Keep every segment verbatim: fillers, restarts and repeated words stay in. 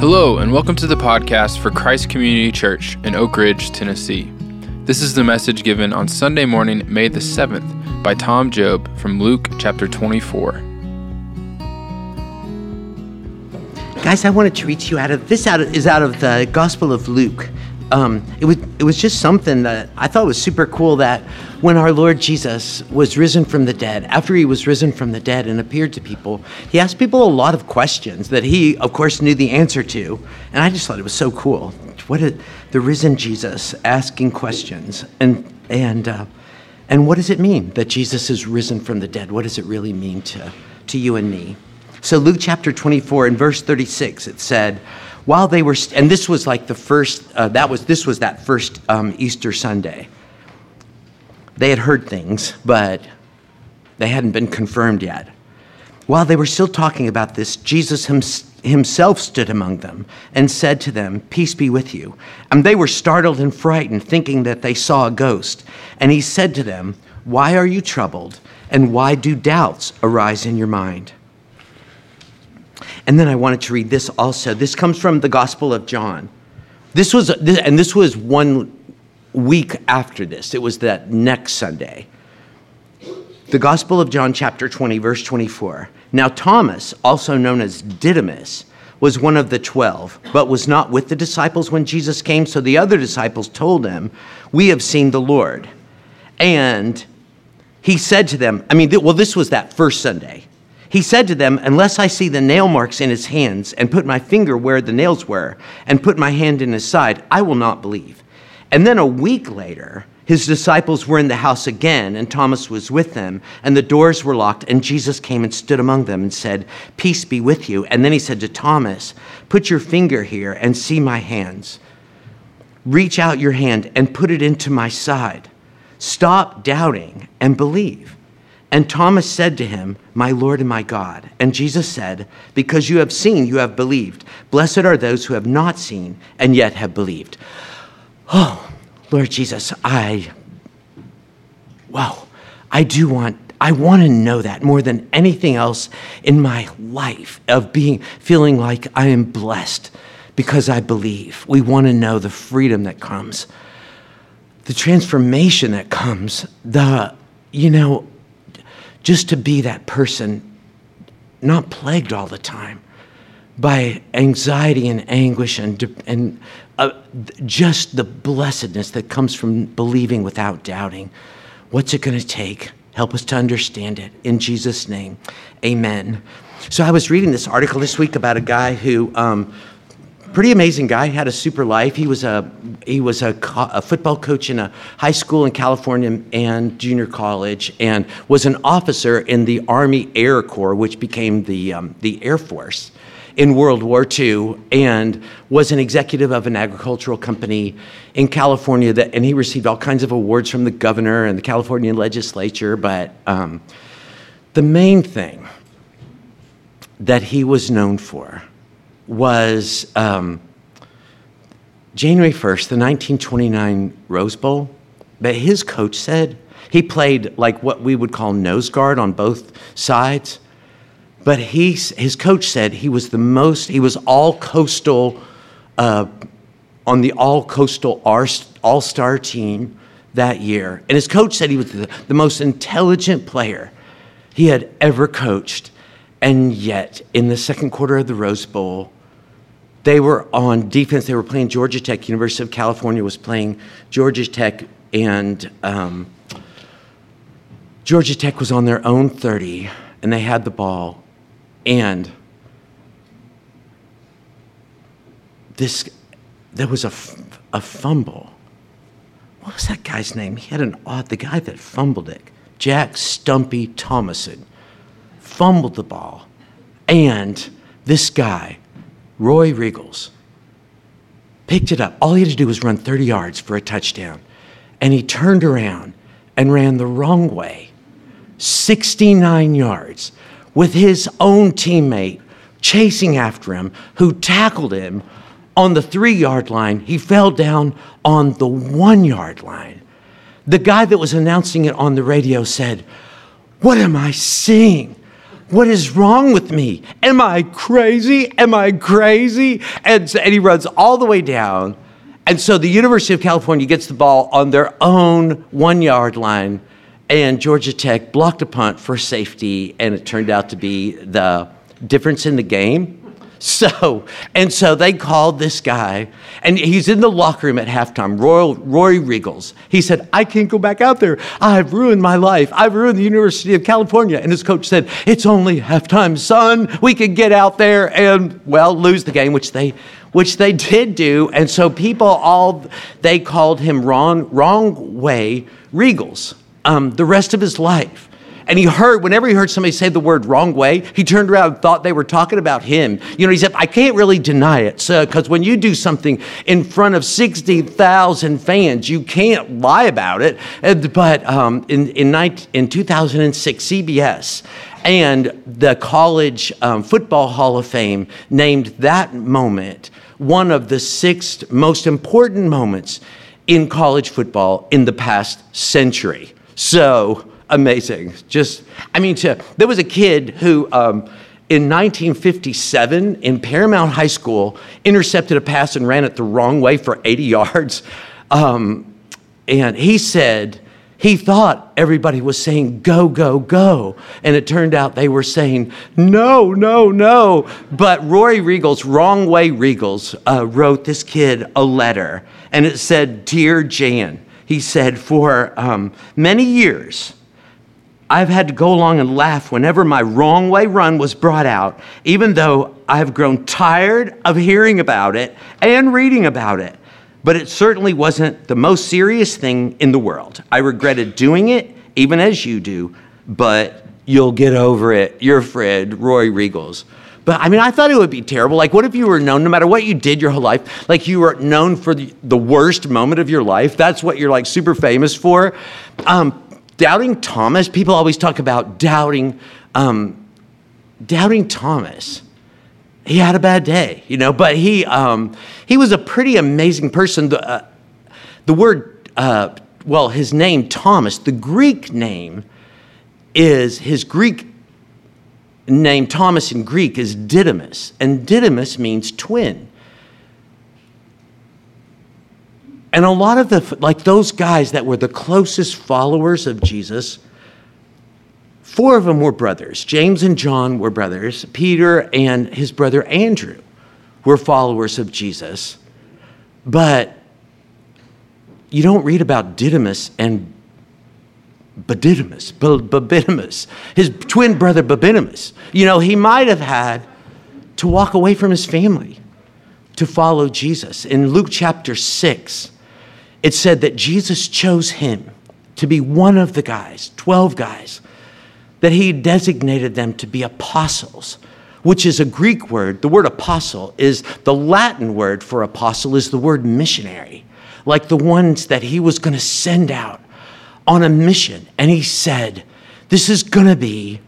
Hello, and welcome to the podcast for Christ Community Church in Oak Ridge, Tennessee. This is the message given on Sunday morning, May the seventh, by Tom Job from Luke chapter twenty-four. Guys, I wanted to read to you out of, this out of, is out of the Gospel of Luke. Um, it was it was just something that I thought was super cool, that when our Lord Jesus was risen from the dead, after he was risen from the dead and appeared to people, he asked people a lot of questions that he, of course, knew the answer to. And I just thought it was so cool. What is the risen Jesus asking questions? And and uh, and what does it mean that Jesus is risen from the dead? What does it really mean to, to you and me? So Luke chapter twenty-four, in verse thirty-six, it said, while they were, st- and this was like the first, uh, that was, this was that first um, Easter Sunday. They had heard things, but they hadn't been confirmed yet. While they were still talking about this, Jesus him- himself stood among them and said to them, "Peace be with you." And they were startled and frightened, thinking that they saw a ghost. And he said to them, "Why are you troubled? And why do doubts arise in your mind?" And then I wanted to read this also. This comes from the Gospel of John. This was, and this was one week after this. It was that next Sunday. The Gospel of John, chapter twenty, verse twenty-four. Now Thomas, also known as Didymus, was one of the twelve, but was not with the disciples when Jesus came. So the other disciples told him, "We have seen the Lord." And he said to them, I mean, well, this was that first Sunday. He said to them, "Unless I see the nail marks in his hands and put my finger where the nails were and put my hand in his side, I will not believe." And then a week later, his disciples were in the house again, and Thomas was with them, and the doors were locked, and Jesus came and stood among them and said, "Peace be with you." And then he said to Thomas, "Put your finger here and see my hands. Reach out your hand and put it into my side. Stop doubting and believe." And Thomas said to him, "My Lord and my God." And Jesus said, "Because you have seen, you have believed. Blessed are those who have not seen and yet have believed." Oh, Lord Jesus, I, wow, I do want, I want to know that more than anything else in my life, of being, feeling like I am blessed because I believe. We want to know the freedom that comes, the transformation that comes, the, you know, just to be that person, not plagued all the time by anxiety and anguish and and uh, just the blessedness that comes from believing without doubting. What's it going to take? Help us to understand it. In Jesus' name, amen. So I was reading this article this week about a guy who, um, pretty amazing guy, had a super life. He was a he was a, co- a football coach in a high school in California and junior college, and was an officer in the Army Air Corps, which became the um, the Air Force in World War Two, and was an executive of an agricultural company in California. That and he received all kinds of awards from the governor and the California legislature. But um, the main thing that he was known for was um, January first, the nineteen twenty-nine Rose Bowl. But his coach said he played like what we would call nose guard on both sides. But he, his coach said he was the most, he was all coastal, uh, on the all coastal all-star team that year. And his coach said he was the, the most intelligent player he had ever coached. And yet, in the second quarter of the Rose Bowl, they were on defense. They were playing Georgia Tech. University of California was playing Georgia Tech, and um, Georgia Tech was on their own thirty, and they had the ball. And this, there was a, a fumble. What was that guy's name? He had an odd, the guy that fumbled it, Jack Stumpy Thomason, fumbled the ball. And this guy, Roy Riegels, picked it up. All he had to do was run thirty yards for a touchdown. And he turned around and ran the wrong way, sixty-nine yards, with his own teammate chasing after him, who tackled him on the three-yard line. He fell down on the one-yard line. The guy that was announcing it on the radio said, "What am I seeing? what is wrong with me? Am I crazy? Am I crazy? And, so, and he runs all the way down. And so the University of California gets the ball on their own one-yard line, and Georgia Tech blocked a punt for safety, and it turned out to be the difference in the game. So, and so they called this guy, and he's in the locker room at halftime, Roy, Roy Riegels. He said, I can't go back out there. I've ruined my life. I've ruined the University of California. And his coach said, it's only halftime, son. We can get out there and, well, lose the game, which they which they did do. And so people all, they called him wrong, wrong way Riegels um, the rest of his life. And he heard, whenever he heard somebody say the word wrong way, he turned around and thought they were talking about him. You know, he said, I can't really deny it. So, because when you do something in front of sixty thousand fans, you can't lie about it. But um, in, in, nineteen, in two thousand six, C B S and the College um, Football Hall of Fame named that moment one of the six most important moments in college football in the past century. So amazing. Just, I mean, to, there was a kid who, um, in nineteen fifty-seven, in Paramount High School, intercepted a pass and ran it the wrong way for eighty yards. Um, and he said he thought everybody was saying, go, go, go. And it turned out they were saying, no, no, no. But Roy Riegels, Wrong Way Riegels, uh, wrote this kid a letter. And it said, Dear Jan, he said, for um, many years, I've had to go along and laugh whenever my wrong way run was brought out, even though I've grown tired of hearing about it and reading about it. But it certainly wasn't the most serious thing in the world. I regretted doing it, even as you do, but you'll get over it. Your friend, Roy Riegels. But I mean, I thought it would be terrible. Like, what if you were known, no matter what you did your whole life, like you were known for the, the worst moment of your life? That's what you're like super famous for. Um, Doubting Thomas, people always talk about doubting, um, doubting Thomas. He had a bad day, you know, but he um, he was a pretty amazing person. The, uh, the word, uh, well, his name, Thomas, the Greek name is, his Greek name, Thomas in Greek, is Didymus, and Didymus means twin. And a lot of the, like those guys that were the closest followers of Jesus, four of them were brothers. James and John were brothers. Peter and his brother Andrew were followers of Jesus. But you don't read about Didymus and Babidimus, Babidimus, his twin brother Babidimus. You know, he might have had to walk away from his family to follow Jesus. In Luke chapter six, it said that Jesus chose him to be one of the guys, twelve guys, that he designated them to be apostles, which is a Greek word. The word apostle is, the Latin word for apostle is the word missionary, like the ones that he was going to send out on a mission. And he said, this is going to be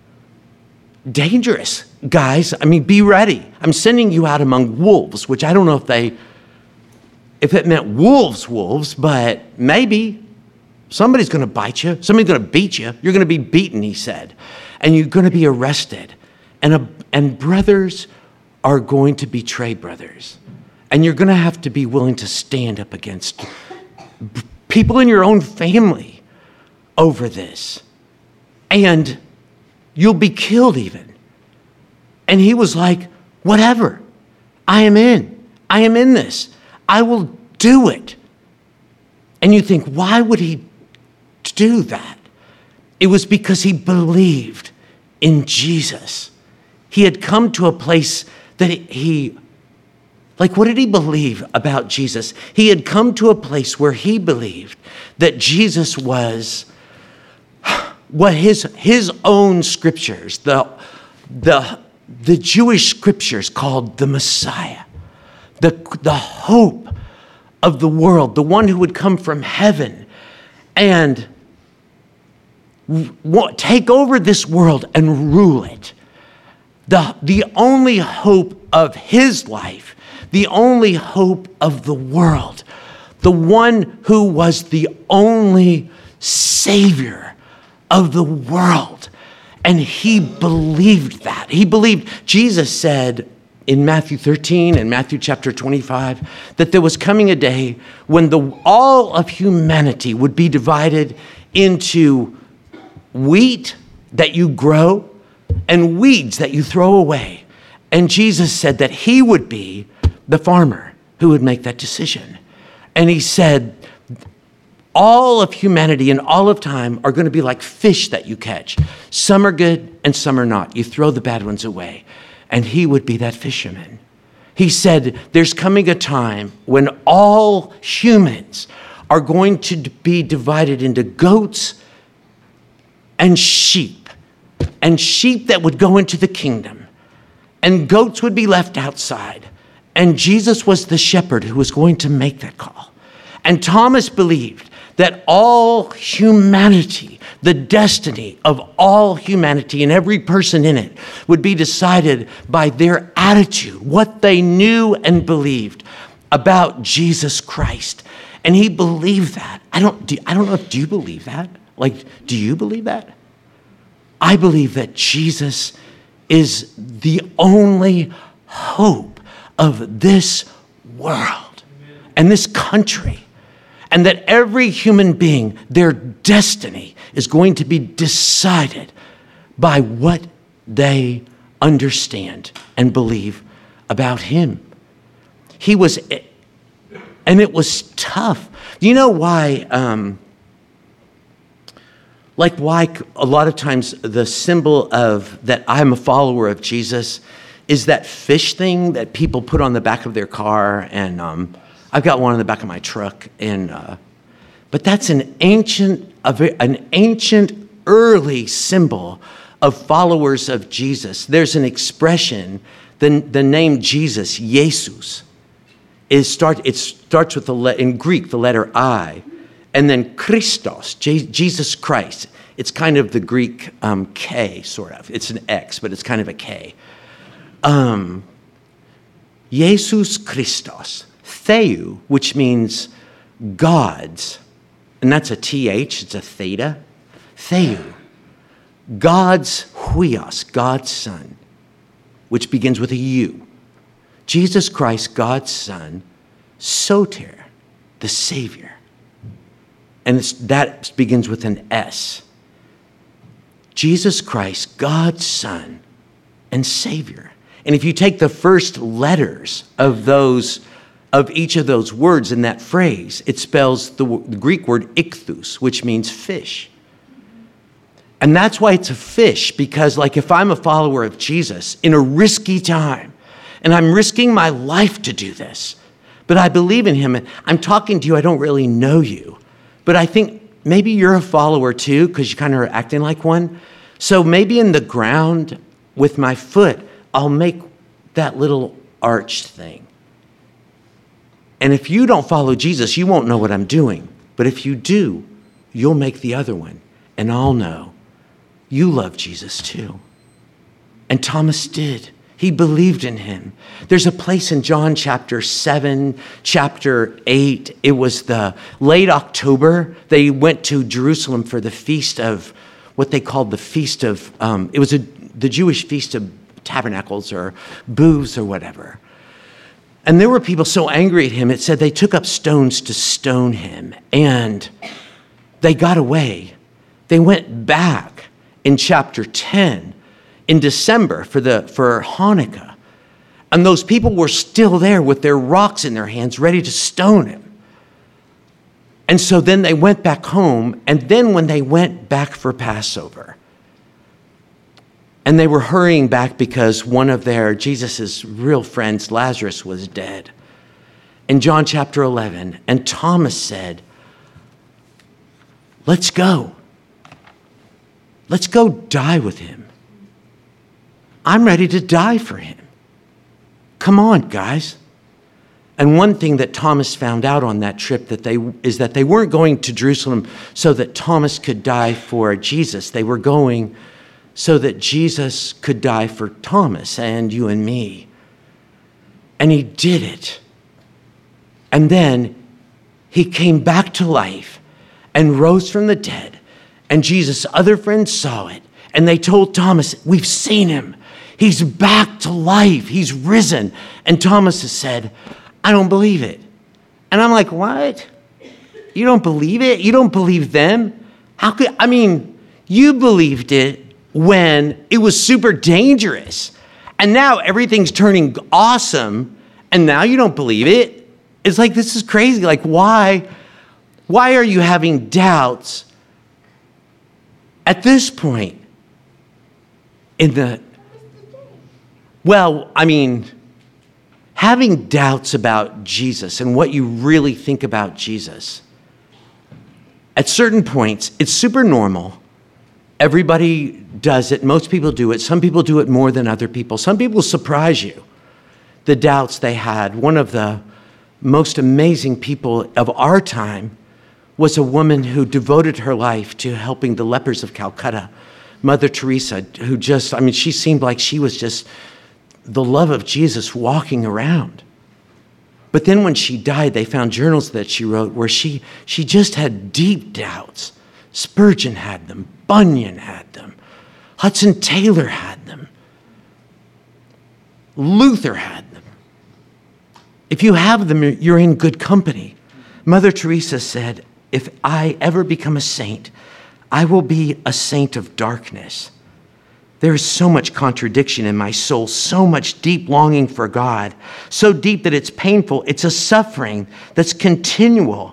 dangerous, guys. I mean, be ready. I'm sending you out among wolves, which I don't know if they, if it meant wolves, wolves, but maybe somebody's going to bite you. Somebody's going to beat you. You're going to be beaten, he said, and you're going to be arrested. And, a, and brothers are going to betray brothers. And you're going to have to be willing to stand up against people in your own family over this. And you'll be killed even. And he was like, whatever. I am in. I am in this. I will do it. And you think, why would he do that? It was because he believed in Jesus. He had come to a place that he, like, what did he believe about Jesus? He had come to a place where he believed that Jesus was what his, his own scriptures, the, the, the Jewish scriptures called the Messiah, the, the hope of the world, the one who would come from heaven and take over this world and rule it. The, the only hope of his life, the only hope of the world, the one who was the only Savior of the world. And he believed that. He believed, Jesus said in Matthew thirteen and Matthew chapter twenty-five, that there was coming a day when the, all of humanity would be divided into wheat that you grow and weeds that you throw away. And Jesus said that he would be the farmer who would make that decision. And he said, all of humanity and all of time are going to be like fish that you catch. Some are good and some are not. You throw the bad ones away. And he would be that fisherman. He said, there's coming a time when all humans are going to be divided into goats and sheep. And sheep that would go into the kingdom. And goats would be left outside. And Jesus was the shepherd who was going to make that call. And Thomas believed that all humanity, the destiny of all humanity and every person in it would be decided by their attitude, what they knew and believed about Jesus Christ. And he believed that. I don't, do, I don't know if, do you believe that? Like, do you believe that? I believe that Jesus is the only hope of this world and this country. And that every human being, their destiny is going to be decided by what they understand and believe about him. He was, and it was tough. You know why, um, like why a lot of times the symbol of that I'm a follower of Jesus is that fish thing that people put on the back of their car, and um, I've got one on the back of my truck, and uh, but that's an ancient, an ancient early symbol of followers of Jesus. There's an expression, the, the name Jesus, Jesus, is start. It starts with the le- in Greek the letter I, and then Christos, J- Jesus Christ. It's kind of the Greek um, K, sort of. It's an X, but it's kind of a K. Um, Jesus Christos. Theou, which means God's, and that's a T H, it's a theta. Theou, God's huios, God's Son, which begins with a U. Jesus Christ, God's Son, soter, the Savior. And it's, that begins with an S. Jesus Christ, God's Son and Savior. And if you take the first letters of those of each of those words in that phrase, it spells the, the Greek word ichthus, which means fish. And that's why it's a fish, because like if I'm a follower of Jesus in a risky time, and I'm risking my life to do this, but I believe in him, and I'm talking to you, I don't really know you, but I think maybe you're a follower too, because you kind of are acting like one. So maybe in the ground with my foot, I'll make that little arch thing. And if you don't follow Jesus, you won't know what I'm doing. But if you do, you'll make the other one. And I'll know you love Jesus too. And Thomas did. He believed in him. There's a place in John chapter seven, chapter eight. It was the late October. They went to Jerusalem for the feast of what they called the feast of, um, it was a, the Jewish feast of tabernacles or booths or whatever. And there were people so angry at him, it said they took up stones to stone him. And they got away. They went back in chapter ten in December for the for Hanukkah. And those people were still there with their rocks in their hands, ready to stone him. And so then they went back home. And then when they went back for Passover, and they were hurrying back because one of their, Jesus' real friends, Lazarus, was dead. In John chapter eleven, and Thomas said, let's go. Let's go die with him. I'm ready to die for him. Come on, guys. And one thing that Thomas found out on that trip that they is that they weren't going to Jerusalem so that Thomas could die for Jesus. They were going so that Jesus could die for Thomas and you and me. And he did it. And then he came back to life and rose from the dead. And Jesus' other friends saw it. And they told Thomas, we've seen him. He's back to life. He's risen. And Thomas has said, I don't believe it. And I'm like, what? You don't believe it? You don't believe them? How could, I mean, you believed it when it was super dangerous. And now everything's turning awesome. And now you don't believe it. It's like, this is crazy. Like, why, why are you having doubts at this point in the, well, I mean, having doubts about Jesus and what you really think about Jesus, at certain points, it's super normal. Everybody does it. Most people do it. Some people do it more than other people. Some people surprise you. The doubts they had. One of the most amazing people of our time was a woman who devoted her life to helping the lepers of Calcutta, Mother Teresa, who just, I mean, she seemed like she was just the love of Jesus walking around. But then when she died, they found journals that she wrote where she, she just had deep doubts. Spurgeon had them. Bunyan had them. Hudson Taylor had them. Luther had them. If you have them, you're in good company. Mother Teresa said, if I ever become a saint, I will be a saint of darkness. There is so much contradiction in my soul, so much deep longing for God, so deep that it's painful. It's a suffering that's continual.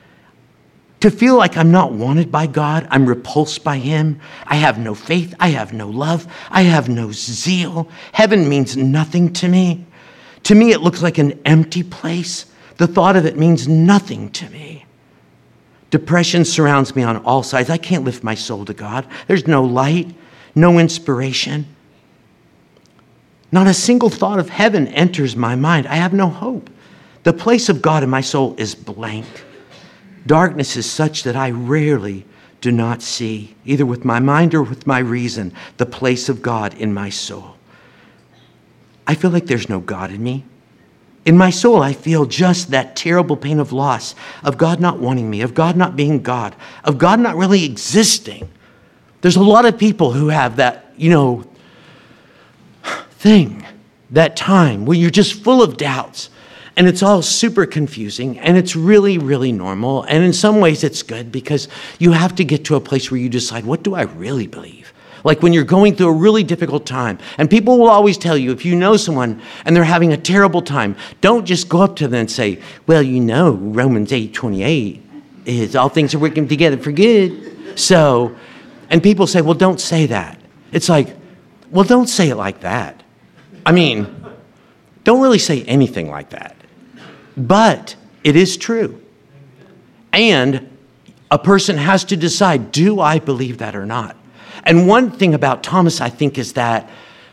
To feel like I'm not wanted by God, I'm repulsed by him. I have no faith, I have no love, I have no zeal. Heaven means nothing to me. To me, it looks like an empty place. The thought of it means nothing to me. Depression surrounds me on all sides. I can't lift my soul to God. There's no light. No inspiration. Not a single thought of heaven enters my mind. I have no hope. The place of God in my soul is blank. Darkness is such that I rarely do not see, either with my mind or with my reason, the place of God in my soul. I feel like there's no God in me. In my soul, I feel just that terrible pain of loss, of God not wanting me, of God not being God, of God not really existing. There's a lot of people who have that, you know, thing, that time where you're just full of doubts and it's all super confusing and it's really, really normal. And in some ways it's good because you have to get to a place where you decide, what do I really believe? Like when you're going through a really difficult time, and people will always tell you, if you know someone and they're having a terrible time, don't just go up to them and say, well, you know, Romans eight twenty-eight is all things are working together for good. So, and people say, well, don't say that. It's like, well, don't say it like that. I mean, don't really say anything like that. But it is true. And a person has to decide, do I believe that or not? And one thing about Thomas, I think, is that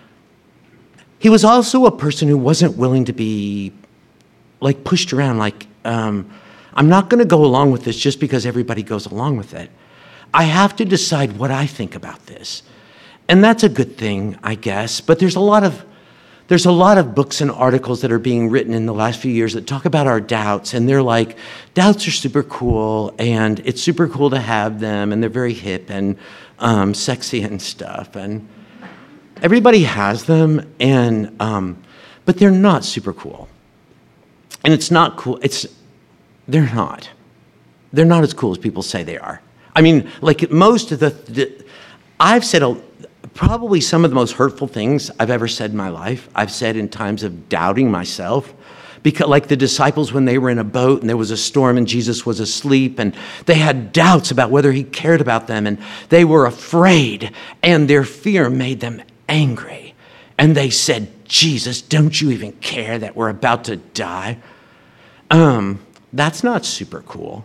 he was also a person who wasn't willing to be like pushed around. Like, um, I'm not going to go along with this just because everybody goes along with it. I have to decide what I think about this. And that's a good thing, I guess. But there's a lot of there's a lot of books and articles that are being written in the last few years that talk about our doubts. And they're like, doubts are super cool. And it's super cool to have them. And they're very hip and um, sexy and stuff. And everybody has them. And um, but they're not super cool. And it's not cool. It's they're not. They're not as cool as people say they are. I mean, like most of the, the I've said a, probably some of the most hurtful things I've ever said in my life. I've said in times of doubting myself. Because like the disciples when they were in a boat and there was a storm and Jesus was asleep and they had doubts about whether he cared about them and they were afraid and their fear made them angry. And they said, Jesus, don't you even care that we're about to die? Um, that's not super cool.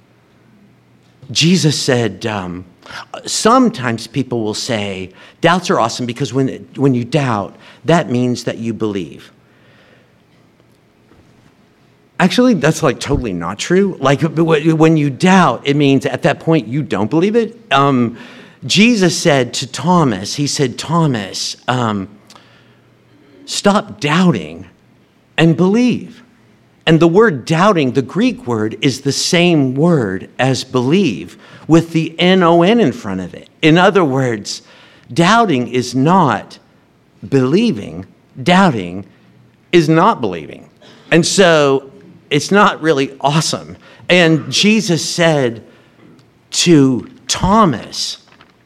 Jesus said, um, sometimes people will say, doubts are awesome because when, when you doubt, that means that you believe. Actually, that's like totally not true. Like when you doubt, it means at that point you don't believe it. Um, Jesus said to Thomas, he said, Thomas, um, stop doubting and believe. And the word doubting, the Greek word, is the same word as believe with the N O N in front of it. In other words, Doubting is not believing. Doubting is not believing. And so it's not really awesome. And Jesus said to Thomas,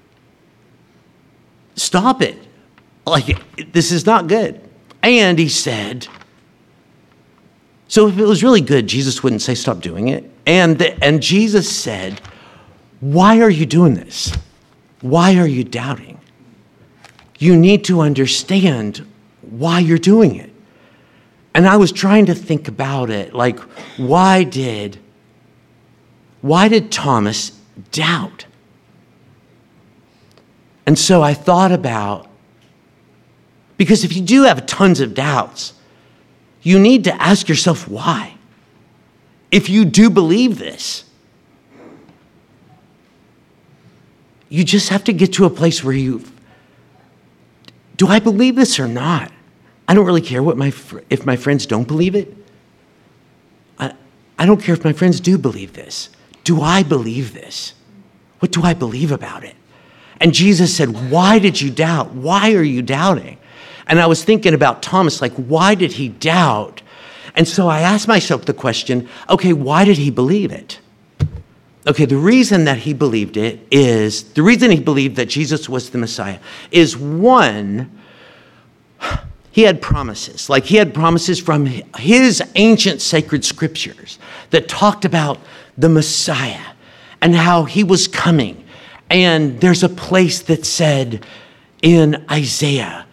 stop it. Like, this is not good. And he said, so if it was really good, Jesus wouldn't say stop doing it. And, the, and Jesus said, why are you doing this? Why are you doubting? You need to understand why you're doing it. And I was trying to think about it, like, why did, why did Thomas doubt? And so I thought about, because if you do have tons of doubts, you need to ask yourself why. If you do believe this, you just have to get to a place where you, do I believe this or not? I don't really care what my fr- if my friends don't believe it. I, I don't care if my friends do believe this. Do I believe this? What do I believe about it? And Jesus said, why did you doubt? Why are you doubting? And I was thinking about Thomas, like, why did he doubt? And so I asked myself the question, okay, why did he believe it? Okay, the reason that he believed it is, the reason he believed that Jesus was the Messiah is, one, he had promises. Like, he had promises from his ancient sacred scriptures that talked about the Messiah and how he was coming. And there's a place that said in Isaiah,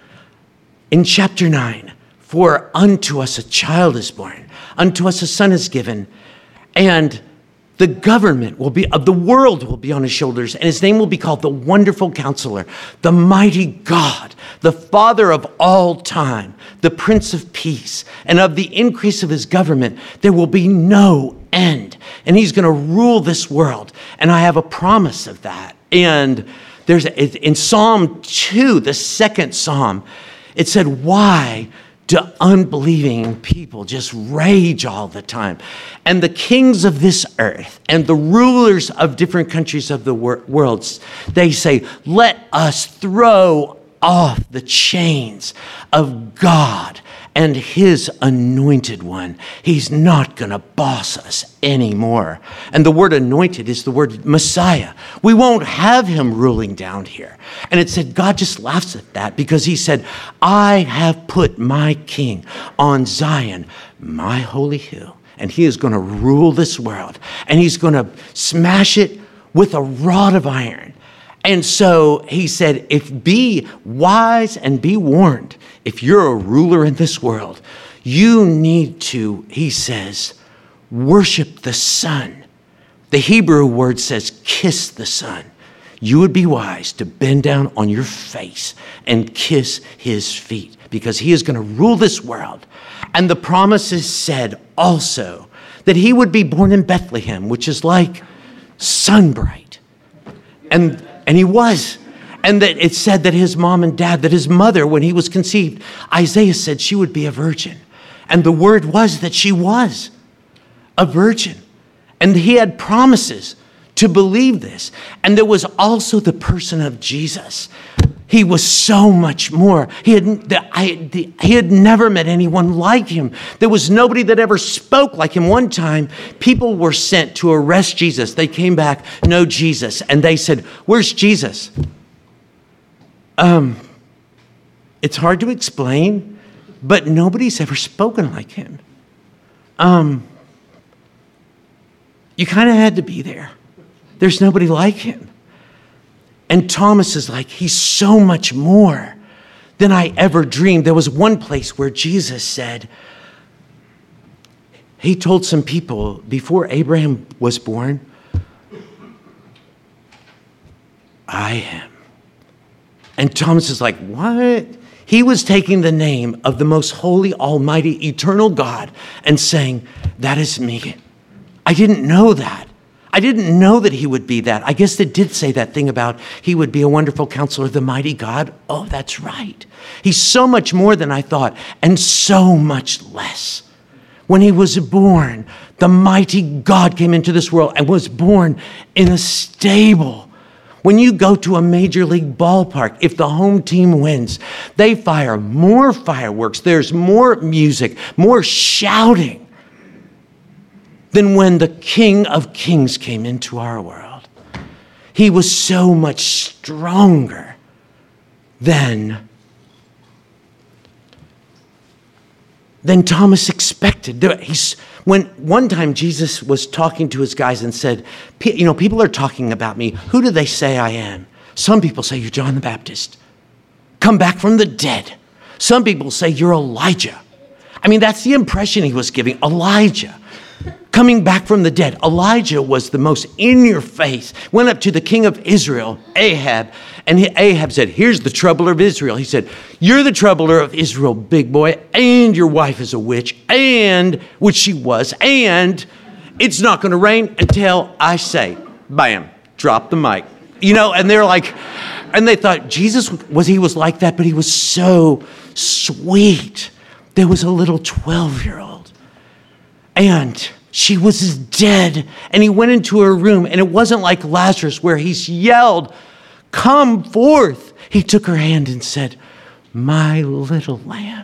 in chapter nine, for unto us a child is born, unto us a son is given, and the government will be, of the world will be on his shoulders, and his name will be called the Wonderful Counselor, the Mighty God, the Father of all time, the Prince of Peace. And of the increase of his government, there will be no end. And he's going to rule this world. And I have a promise of that. And there's in Psalm two, the second Psalm, it said, why do unbelieving people just rage all the time? And the kings of this earth and the rulers of different countries of the wor- world, they say, let us throw off the chains of God and his anointed one. He's not going to boss us anymore. And the word anointed is the word Messiah. We won't have him ruling down here. And it said, God just laughs at that because he said, I have put my king on Zion, my holy hill, and he is going to rule this world, and he's going to smash it with a rod of iron. And so he said, if be wise and be warned, if you're a ruler in this world, you need to, he says, worship the Son. The Hebrew word says, kiss the Son. You would be wise to bend down on your face and kiss his feet because he is going to rule this world. And the promises said also that he would be born in Bethlehem, which is like sunbright. And And he was. And that it said that his mom and dad, that his mother, when he was conceived, Isaiah said she would be a virgin. And the word was that she was a virgin. And he had promises to believe this. And there was also the person of Jesus. He was so much more. He had, the, I, the, he had never met anyone like him. There was nobody that ever spoke like him. One time, people were sent to arrest Jesus. They came back, no Jesus. And they said, where's Jesus? Um, it's hard to explain, but nobody's ever spoken like him. Um, you kind of had to be there. There's nobody like him. And Thomas is like, he's so much more than I ever dreamed. There was one place where Jesus said, he told some people before Abraham was born, I am. And Thomas is like, what? He was taking the name of the most holy, almighty, eternal God and saying, that is me. I didn't know that. I didn't know that he would be that. I guess it did say that thing about he would be a wonderful counselor, the mighty God. Oh, that's right. He's so much more than I thought and so much less. When he was born, the mighty God came into this world and was born in a stable When you go to a major league ballpark, if the home team wins, they fire more fireworks. There's more music, more shouting than when the King of Kings came into our world. He was so much stronger than, than Thomas expected. He's, when one time Jesus was talking to his guys and said, you know, people are talking about me. Who do they say I am? Some people say you're John the Baptist, come back from the dead. Some people say you're Elijah. I mean, that's the impression he was giving. Elijah, coming back from the dead. Elijah was the most in your face, went up to the king of Israel, Ahab, and Ahab said, here's the troubler of Israel. He said, you're the troubler of Israel, big boy, and your wife is a witch, and, which she was, and it's not going to rain until I say, bam, drop the mic. You know, and they're like, and they thought Jesus was, he was like that, but he was so sweet. There was a little twelve-year-old, and she was dead, and he went into her room, and it wasn't like Lazarus where he's yelled, come forth. He took her hand and said, my little lamb.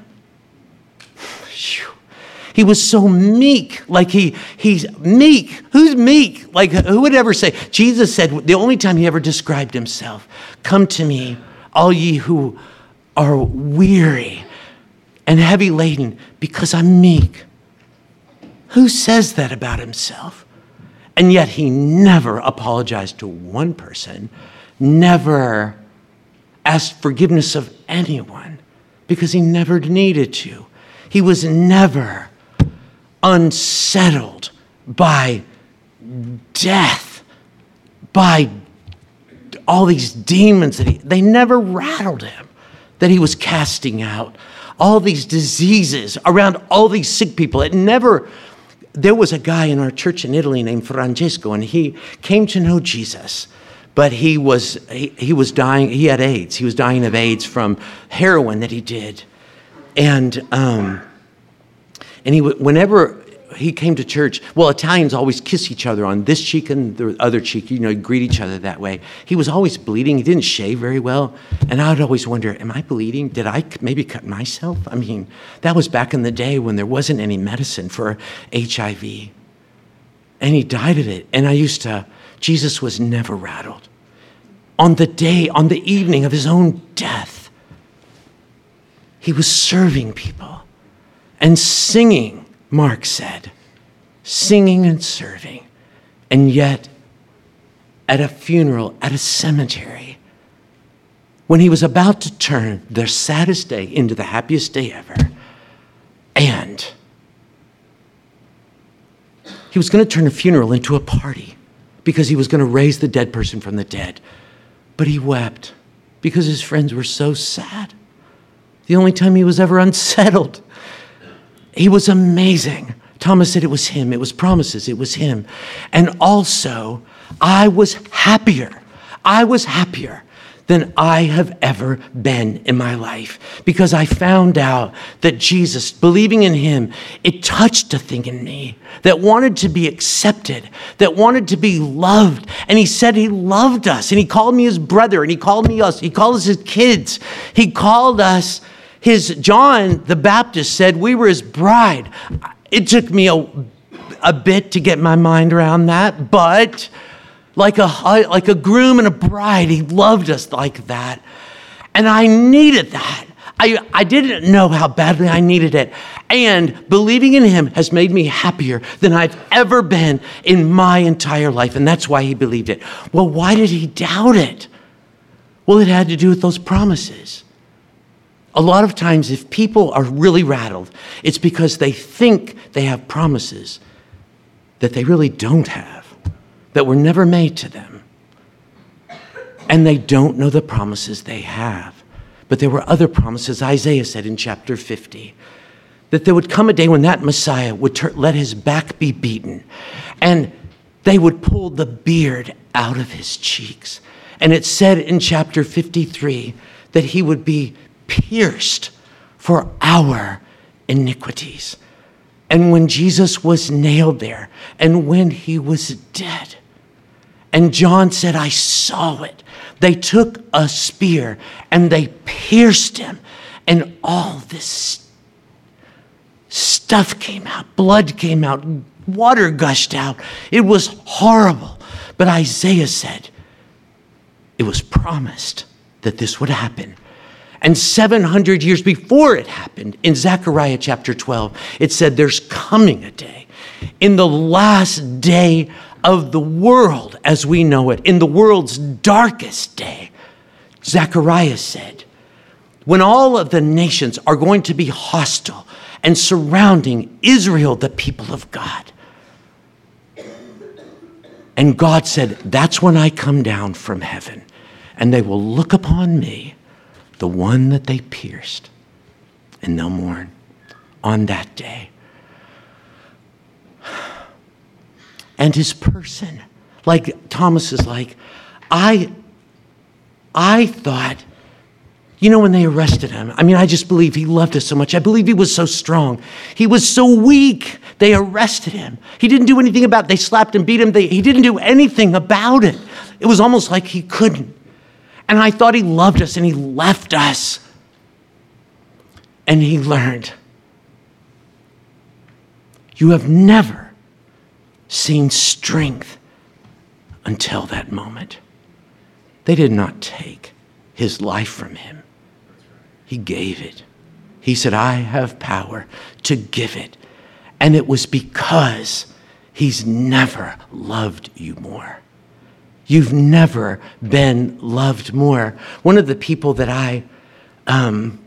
He was so meek, like he he's meek. Who's meek? Like who would ever say? Jesus said, the only time he ever described himself, come to me, all ye who are weary and heavy laden, because I'm meek. Who says that about himself? And yet he never apologized to one person, never asked forgiveness of anyone, because he never needed to. He was never unsettled by death, by all these demons that he, they never rattled him, that he was casting out. All these diseases around all these sick people. It never, there was a guy in our church in Italy named Francesco, and he came to know Jesus, but he was, he, he was dying, he had AIDS. He was dying of AIDS from heroin that he did. And, um, and he, whenever he came to church, well, Italians always kiss each other on this cheek and the other cheek, you know, greet each other that way. He was always bleeding. He didn't shave very well. And I would always wonder, am I bleeding? Did I maybe cut myself? I mean, that was back in the day when there wasn't any medicine for H I V. And he died of it. And I used to, Jesus was never rattled. On the day, on the evening of his own death, he was serving people and singing. Mark said, singing and serving. And yet, at a funeral, at a cemetery, when he was about to turn their saddest day into the happiest day ever, and he was going to turn a funeral into a party because he was going to raise the dead person from the dead. But he wept because his friends were so sad. The only time he was ever unsettled. He was amazing. Thomas said it was him. It was promises. It was him. And also, I was happier. I was happier than I have ever been in my life because I found out that Jesus, believing in him, it touched a thing in me that wanted to be accepted, that wanted to be loved. And he said he loved us, and he called me his brother, and he called me us. He called us his kids. He called us his, John the Baptist said we were his bride. It took me a, a bit to get my mind around that, but like a, like a groom and a bride, he loved us like that. And I needed that. I, I didn't know how badly I needed it. And believing in him has made me happier than I've ever been in my entire life. And that's why he believed it. Well, why did he doubt it? Well, it had to do with those promises. A lot of times, if people are really rattled, it's because they think they have promises that they really don't have, that were never made to them. And they don't know the promises they have. But there were other promises. Isaiah said in chapter fifty that there would come a day when that Messiah would tur- let his back be beaten, and they would pull the beard out of his cheeks. And it said in chapter fifty-three that he would be pierced for our iniquities. And when Jesus was nailed there, and when he was dead, And John said, I saw it. They took a spear and they pierced him. And all this stuff came out. Blood came out. Water gushed out. It was horrible. But Isaiah said, it was promised that this would happen. And seven hundred years before it happened, in Zechariah chapter twelve, it said there's coming a day, in the last day of the world as we know it, in the world's darkest day, Zechariah said, when all of the nations are going to be hostile and surrounding Israel, the people of God. And God said, that's when I come down from heaven, and they will look upon me, the one that they pierced, and they'll mourn on that day. And his person, like Thomas is like, I, I thought, you know, when they arrested him, I mean, I just believe he loved us so much. I believe he was so strong. He was so weak. They arrested him. He didn't do anything about it. They slapped him, beat him. They, he didn't do anything about it. It was almost like he couldn't. And I thought he loved us and he left us. And he learned, you have never seen strength until that moment. They did not take his life from him. He gave it. He said, I have power to give it. And it was because he's never loved you more. You've never been loved more. One of the people that I um,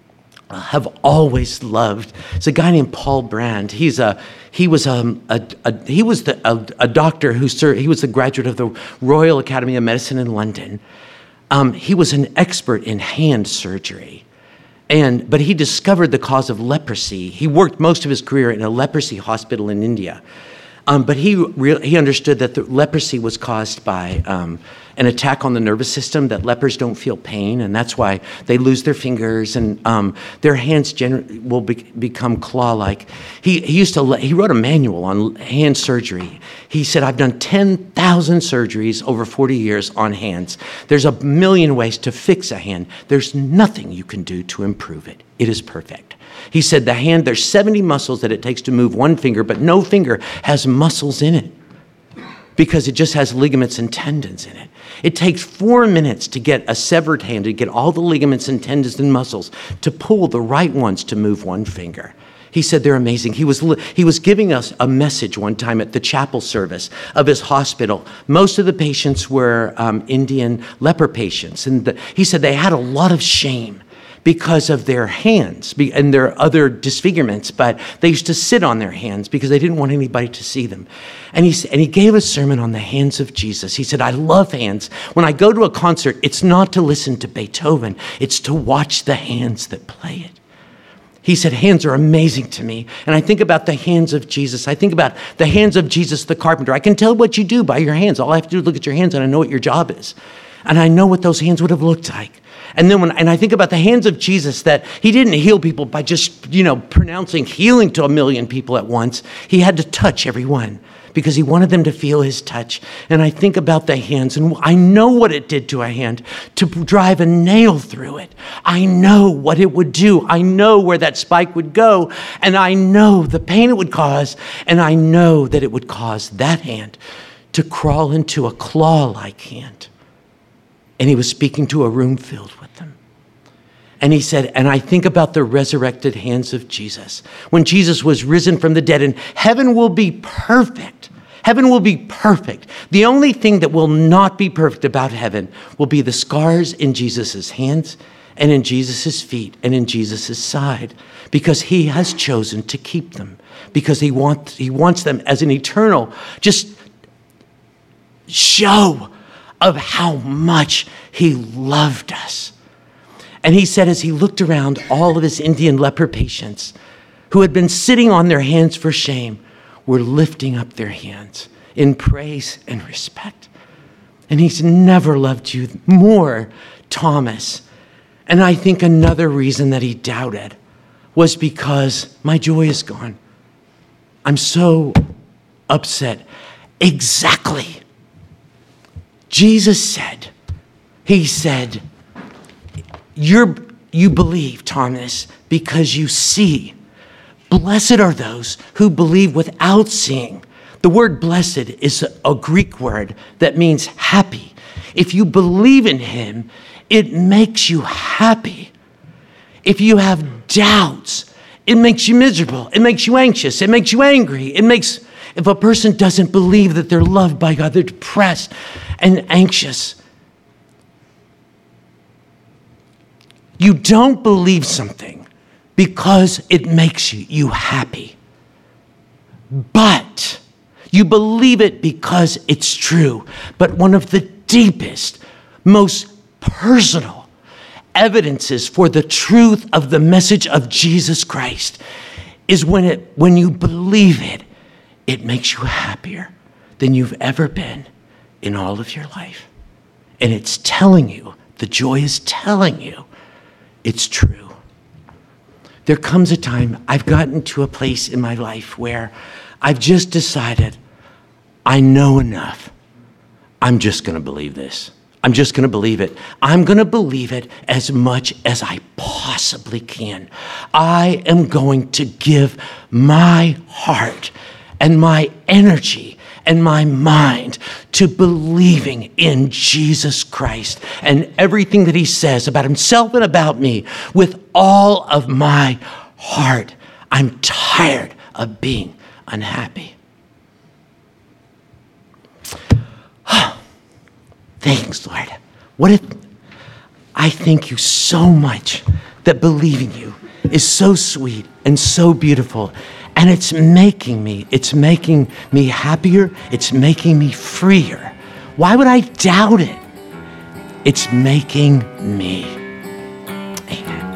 have always loved is a guy named Paul Brand. He's a he was um, a, a he was the, a, a doctor who served, he was the graduate of the Royal Academy of Medicine in London. Um, he was an expert in hand surgery, and but he discovered the cause of leprosy. He worked most of his career in a leprosy hospital in India. Um, but he re- he understood that the leprosy was caused by um, an attack on the nervous system, that lepers don't feel pain, and that's why they lose their fingers, and um, their hands gener- will be- become claw-like. He, he used to le- he wrote a manual on hand surgery. He said, I've done ten thousand surgeries over forty years on hands. There's a million ways to fix a hand. There's nothing you can do to improve it. It is perfect. He said the hand, there's seventy muscles that it takes to move one finger, but no finger has muscles in it because it just has ligaments and tendons in it. It takes four minutes to get a severed hand, to get all the ligaments and tendons and muscles to pull the right ones to move one finger. He said they're amazing. He was he was giving us a message one time at the chapel service of his hospital. Most of the patients were um, Indian leper patients, and the, he said they had a lot of shame because of their hands and their other disfigurements, but they used to sit on their hands because they didn't want anybody to see them. And he, and he gave a sermon on the hands of Jesus. He said, I love hands. When I go to a concert, it's not to listen to Beethoven, it's to watch the hands that play it. He said, hands are amazing to me. And I think about the hands of Jesus. I think about the hands of Jesus the carpenter. I can tell what you do by your hands. All I have to do is look at your hands and I know what your job is. And I know what those hands would have looked like. And then when, and I think about the hands of Jesus, that he didn't heal people by just, you know, pronouncing healing to a million people at once. He had to touch every one because he wanted them to feel his touch. And I think about the hands, and I know what it did to a hand to drive a nail through it. I know what it would do. I know where that spike would go, and I know the pain it would cause, and I know that it would cause that hand to crawl into a claw-like hand. And he was speaking to a room filled with them. And he said, and I think about the resurrected hands of Jesus. When Jesus was risen from the dead, and heaven will be perfect. Heaven will be perfect. The only thing that will not be perfect about heaven will be the scars in Jesus' hands and in Jesus' feet and in Jesus' side, because he has chosen to keep them, because he wants, he wants them as an eternal just show of how much he loved us. And he said, as he looked around, all of his Indian leper patients who had been sitting on their hands for shame were lifting up their hands in praise and respect. And he's never loved you more, Thomas. And I think another reason that he doubted was because my joy is gone. I'm so upset. Exactly. Jesus said, he said, You're, you believe, Thomas, because you see. Blessed are those who believe without seeing. The word blessed is a Greek word that means happy. If you believe in him, it makes you happy. If you have doubts, it makes you miserable. It makes you anxious. It makes you angry. It makes, if a person doesn't believe that they're loved by God, they're depressed and anxious. You don't believe something because it makes you, you happy. But you believe it because it's true. But one of the deepest, most personal evidences for the truth of the message of Jesus Christ is when it when you believe it, it makes you happier than you've ever been in all of your life. And it's telling you, the joy is telling you, it's true. There comes a time, I've gotten to a place in my life where I've just decided, I know enough. I'm just going to believe this. I'm just going to believe it. I'm going to believe it as much as I possibly can. I am going to give my heart and my energy and my mind to believing in Jesus Christ and everything that he says about himself and about me with all of my heart. I'm tired of being unhappy. Thanks, Lord. What if I thank you so much that believing you is so sweet and so beautiful, and it's making me, it's making me happier, it's making me freer. Why would I doubt it? It's making me. Amen.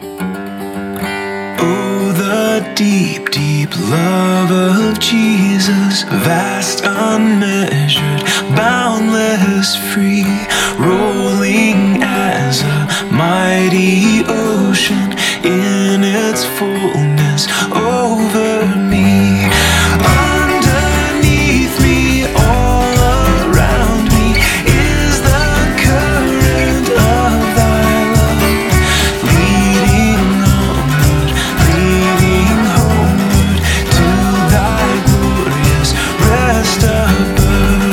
Oh, the deep, deep love of Jesus, vast, unmeasured, boundless, free, rolling as a mighty ocean in its fullness over me. Underneath me, all around me, is the current of thy love, leading onward, leading homeward to thy glorious rest above.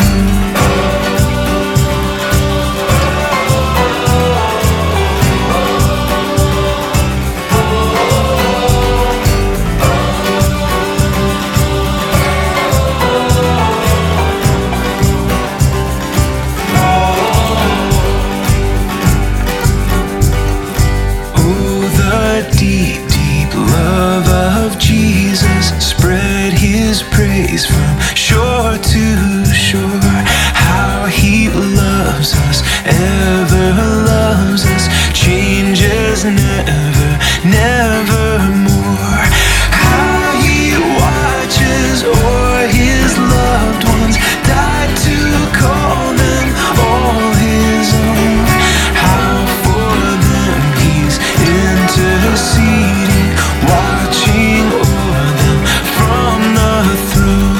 Praise from shore to shore, how he loves us, ever loves us, changes never, nevermore. How he watches o'er his loved ones, died to call them all his own. How for them he's interceding, watching o'er them from the throne.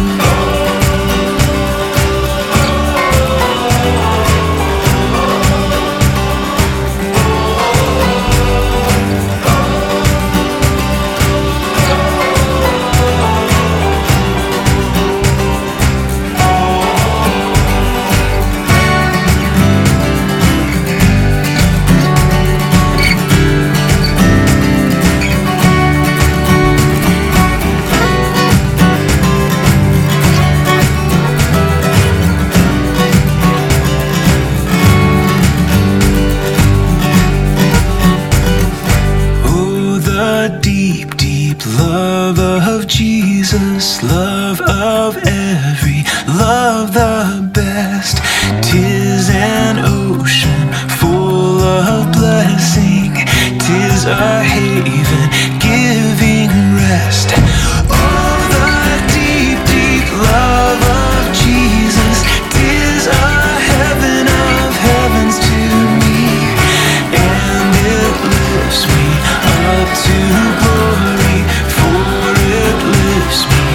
Jesus, love of every, love the best. 'Tis an ocean full of blessing, 'tis a haven giving rest. Oh, the deep, deep love of Jesus, 'tis a heaven of heavens to me, and it lifts me up to glory, for it lifts me